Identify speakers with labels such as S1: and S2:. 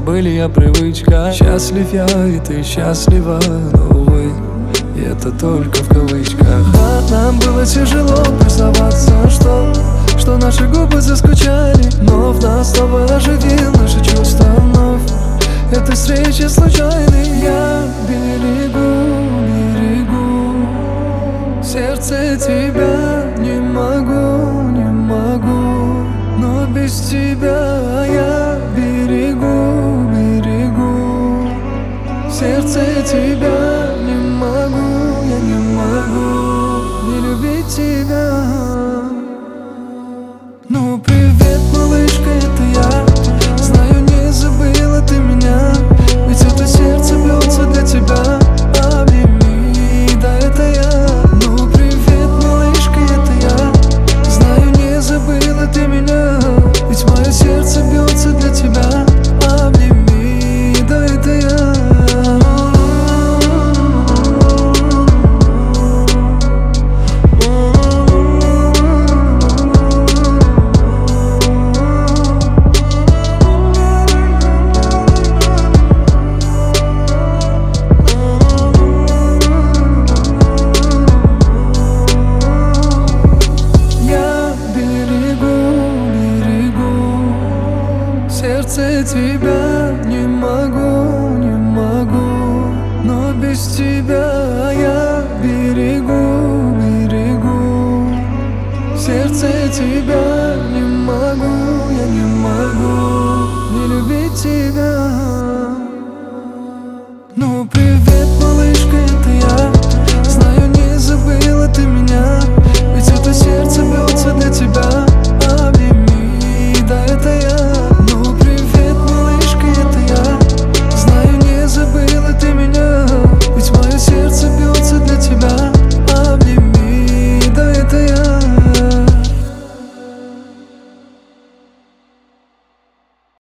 S1: забыли о привычках. Счастлив я, и ты счастлива, но увы, и это только в кавычках. Да, нам было тяжело признаваться, что наши губы заскучали, но в нас снова оживил наши чувства вновь. Эта встреча случайной. Я берегу сердце тебя, не могу, но без тебя я берегу сердце тебя, не могу, я не могу не любить тебя. Ну привет, малышка, это я. Знаю, не забыла ты меня, ведь это сердце бьется для тебя. Обними, да это я. Ну привет, малышка, это я. Знаю, не забыла ты меня, ведь мое сердце бьется для тебя. Обними, да это я. Сердце тебя, не могу, но без тебя я берегу сердце тебя.